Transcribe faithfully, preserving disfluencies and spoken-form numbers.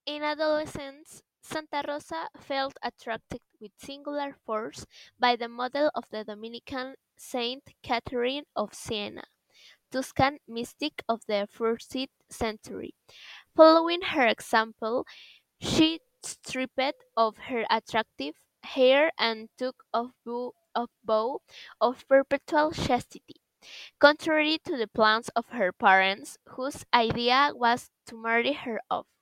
In adolescence, Santa Rosa felt attracted with singular force by the model of the Dominican Saint Catherine of Siena, Tuscan mystic of the fourteenth century. Following her example, she stripped of her attractive hair and took a vow of vow of perpetual chastity, contrary to the plans of her parents, whose idea was to marry her off.